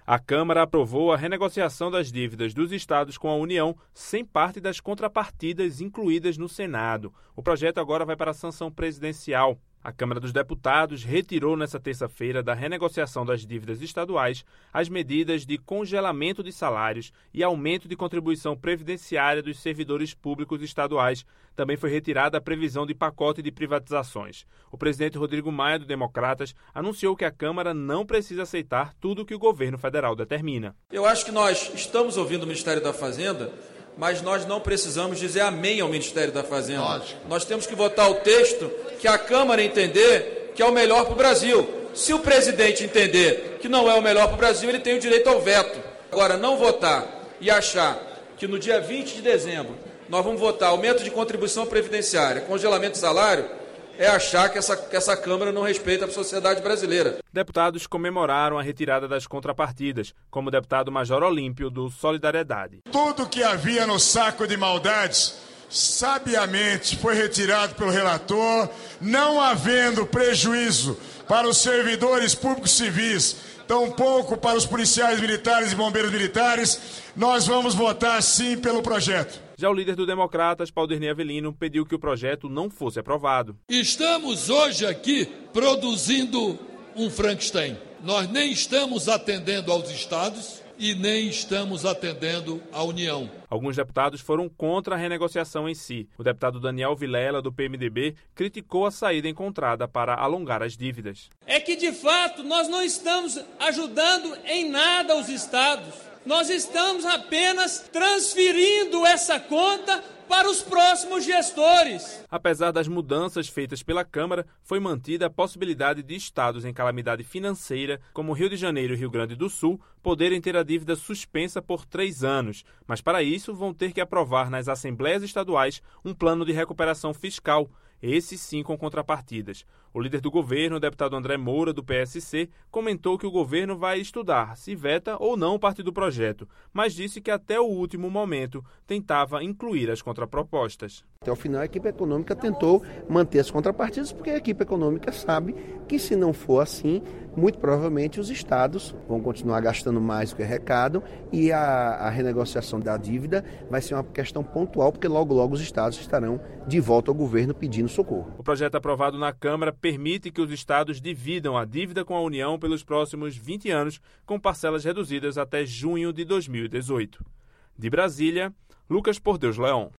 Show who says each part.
Speaker 1: A Câmara aprovou a renegociação das dívidas dos estados com a União sem parte das contrapartidas incluídas no Senado. O projeto agora vai para a sanção presidencial. A Câmara dos Deputados retirou nesta terça-feira da renegociação das dívidas estaduais as medidas de congelamento de salários e aumento de contribuição previdenciária dos servidores públicos estaduais. Também foi retirada a previsão de pacote de privatizações. O presidente Rodrigo Maia, do Democratas, anunciou que a Câmara não precisa aceitar tudo o que o governo federal determina.
Speaker 2: Eu acho que nós estamos ouvindo o Ministério da Fazenda, mas nós não precisamos dizer amém ao Ministério da Fazenda. Lógico. Nós temos que votar o texto que a Câmara entender que é o melhor para o Brasil. Se o presidente entender que não é o melhor para o Brasil, ele tem o direito ao veto. Agora, não votar e achar que no dia 20 de dezembro nós vamos votar aumento de contribuição previdenciária, congelamento de salário, é achar que essa Câmara não respeita a sociedade brasileira.
Speaker 1: Deputados comemoraram a retirada das contrapartidas, como o deputado Major Olímpio, do Solidariedade.
Speaker 3: Tudo que havia no saco de maldades, sabiamente foi retirado pelo relator, não havendo prejuízo para os servidores públicos civis, tampouco para os policiais militares e bombeiros militares. Nós vamos votar sim pelo projeto.
Speaker 1: Já o líder do Democratas, Paulderney Avelino, pediu que o projeto não fosse aprovado.
Speaker 4: Estamos hoje aqui produzindo um Frankenstein. Nós nem estamos atendendo aos estados e nem estamos atendendo à União.
Speaker 1: Alguns deputados foram contra a renegociação em si. O deputado Daniel Vilela, do PMDB, criticou a saída encontrada para alongar as dívidas.
Speaker 5: É que, de fato, nós não estamos ajudando em nada os estados. Nós estamos apenas transferindo essa conta para os próximos gestores.
Speaker 1: Apesar das mudanças feitas pela Câmara, foi mantida a possibilidade de estados em calamidade financeira, como Rio de Janeiro e Rio Grande do Sul, poderem ter a dívida suspensa por 3 anos. Mas para isso vão ter que aprovar nas assembleias estaduais um plano de recuperação fiscal, esse sim com contrapartidas. O líder do governo, o deputado André Moura, do PSC, comentou que o governo vai estudar se veta ou não parte do projeto, mas disse que até o último momento tentava incluir as contrapropostas.
Speaker 6: Até o final, a equipe econômica tentou manter as contrapartidas, porque a equipe econômica sabe que, se não for assim, muito provavelmente os estados vão continuar gastando mais do que arrecadam e a renegociação da dívida vai ser uma questão pontual, porque logo os estados estarão de volta ao governo pedindo socorro.
Speaker 1: O projeto aprovado na Câmara permite que os estados dividam a dívida com a União pelos próximos 20 anos, com parcelas reduzidas até junho de 2018. De Brasília, Lucas Por Deus Leão.